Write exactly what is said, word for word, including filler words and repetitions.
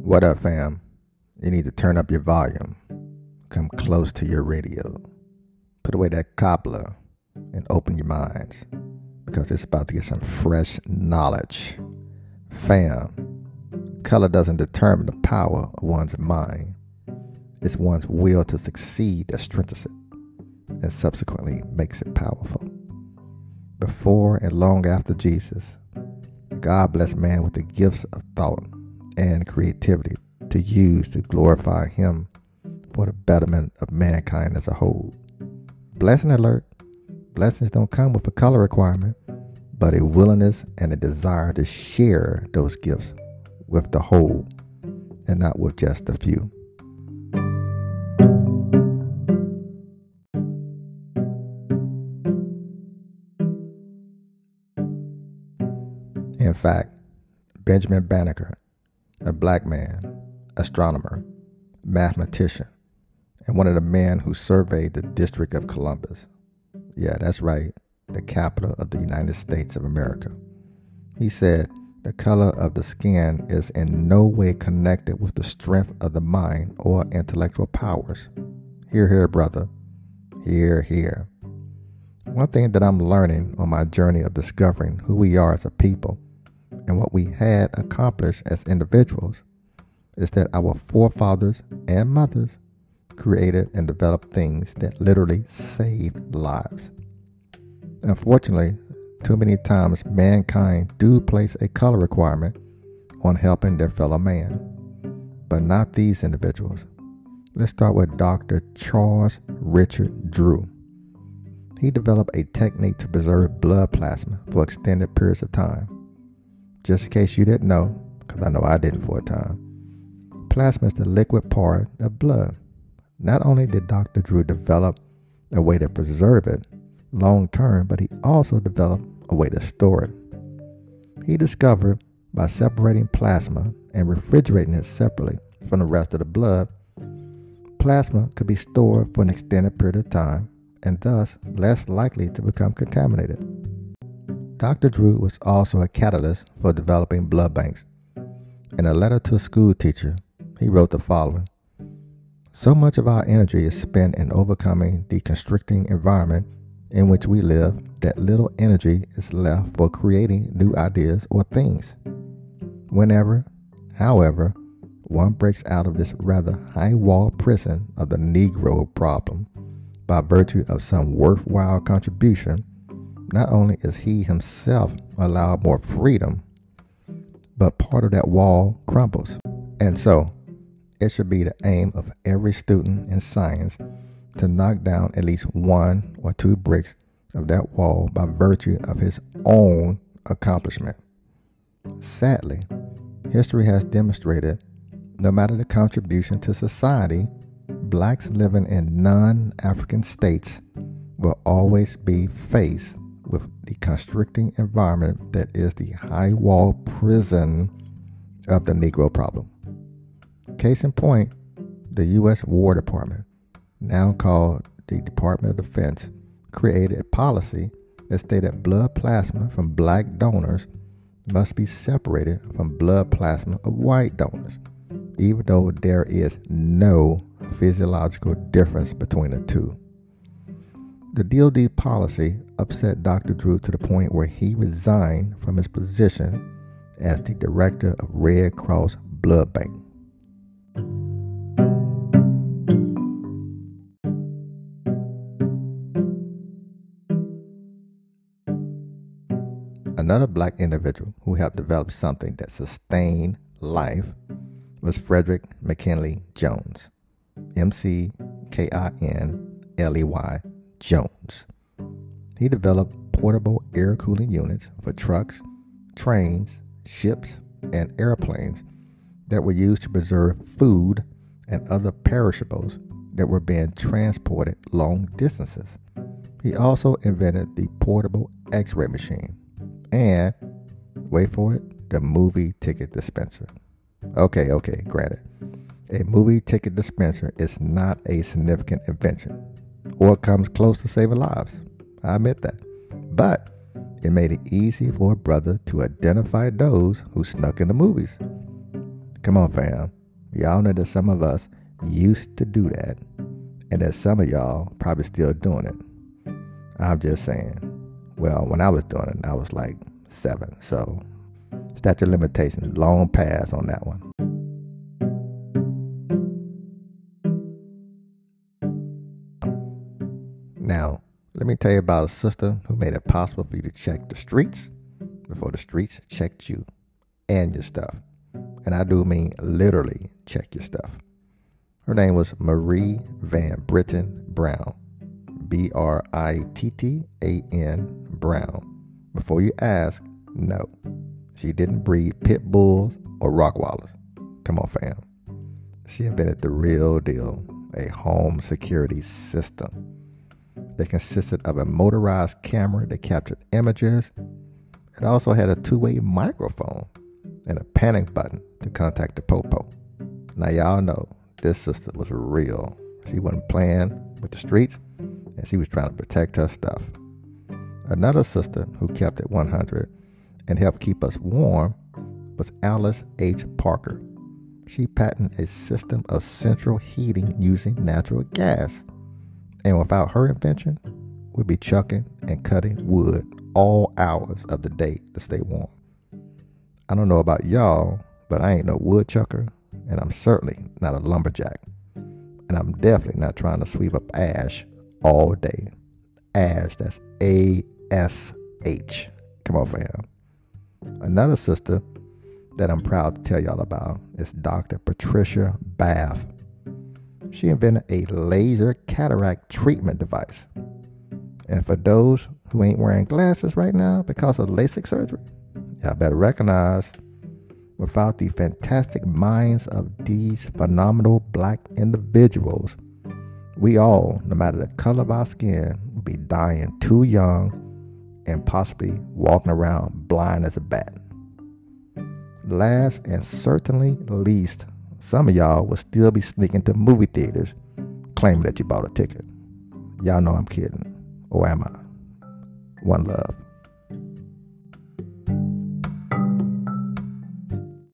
What up, fam? You need to turn up your volume. Come close to your radio. Put away that cobbler and open your minds, because it's about to get some fresh knowledge. Fam, color doesn't determine the power of one's mind. It's one's will to succeed that strengthens it and subsequently makes it powerful. Before and long after Jesus, God blessed man with the gifts of thought and creativity to use to glorify him for the betterment of mankind as a whole. Blessing alert, blessings don't come with a color requirement, but a willingness and a desire to share those gifts with the whole and not with just a few. In fact, Benjamin Banneker, a black man, astronomer, mathematician, and one of the men who surveyed the District of Columbus. Yeah, that's right, the capital of the United States of America. He said the color of the skin is in no way connected with the strength of the mind or intellectual powers. Hear, hear, brother. Hear, hear. One thing that I'm learning on my journey of discovering who we are as a people and what we had accomplished as individuals is that our forefathers and mothers created and developed things that literally saved lives. Unfortunately, too many times mankind do place a color requirement on helping their fellow man, but not these individuals. Let's start with Doctor Charles Richard Drew. He developed a technique to preserve blood plasma for extended periods of time. Just in case you didn't know, because I know I didn't for a time, plasma is the liquid part of blood. Not only did Doctor Drew develop a way to preserve it long term, but he also developed a way to store it. He discovered by separating plasma and refrigerating it separately from the rest of the blood, plasma could be stored for an extended period of time and thus less likely to become contaminated. Doctor Drew was also a catalyst for developing blood banks. In a letter to a school teacher, he wrote the following: "So much of our energy is spent in overcoming the constricting environment in which we live that little energy is left for creating new ideas or things. Whenever, however, one breaks out of this rather high-wall prison of the Negro problem by virtue of some worthwhile contribution, not only is he himself allowed more freedom, but part of that wall crumbles." And so, it should be the aim of every student in science to knock down at least one or two bricks of that wall by virtue of his own accomplishment. Sadly, history has demonstrated no matter the contribution to society, blacks living in non-African states will always be faced with the constricting environment that is the high-wall prison of the Negro problem. Case in point, the U S War Department, now called the Department of Defense, created a policy that stated blood plasma from black donors must be separated from blood plasma of white donors, even though there is no physiological difference between the two. The D O D policy upset Doctor Drew to the point where he resigned from his position as the director of Red Cross Blood Bank. Another black individual who helped develop something that sustained life was Frederick McKinley Jones, M C K I N L E Y Jones. He developed portable air cooling units for trucks, trains, ships, and airplanes that were used to preserve food and other perishables that were being transported long distances. He also invented the portable X-ray machine and, wait for it, the movie ticket dispenser. Okay, okay, granted, a movie ticket dispenser is not a significant invention or comes close to saving lives. I admit that. But it made it easy for a brother to identify those who snuck in the movies. Come on, fam. Y'all know that some of us used to do that, and that some of y'all probably still doing it. I'm just saying. Well, when I was doing it, I was like seven, so statute of limitations, long pass on that one. Now, let me tell you about a sister who made it possible for you to check the streets before the streets checked you and your stuff. And I do mean literally check your stuff. Her name was Marie Van Brittan Brown. B R I T T A N Brown. Before you ask, no. She didn't breed pit bulls or Rockwallers. Come on, fam. She invented the real deal, a home security system. That consisted of a motorized camera that captured images. It also had a two-way microphone and a panic button to contact the popo. Now y'all know this sister was real. She wasn't playing with the streets, and she was trying to protect her stuff. Another sister who kept it one hundred and helped keep us warm was Alice H. Parker. She patented a system of central heating using natural gas. And without her invention, we'd be chucking and cutting wood all hours of the day to stay warm. I don't know about y'all, but I ain't no woodchucker, and I'm certainly not a lumberjack. And I'm definitely not trying to sweep up ash all day. Ash, that's A S H. Come on, fam. Another sister that I'm proud to tell y'all about is Doctor Patricia Bath. She invented a laser cataract treatment device. And for those who ain't wearing glasses right now because of LASIK surgery, y'all better recognize, without the fantastic minds of these phenomenal black individuals, we all, no matter the color of our skin, would be dying too young and possibly walking around blind as a bat. Last and certainly least, some of y'all will still be sneaking to movie theaters claiming that you bought a ticket. Y'all know I'm kidding. Or am I? One love.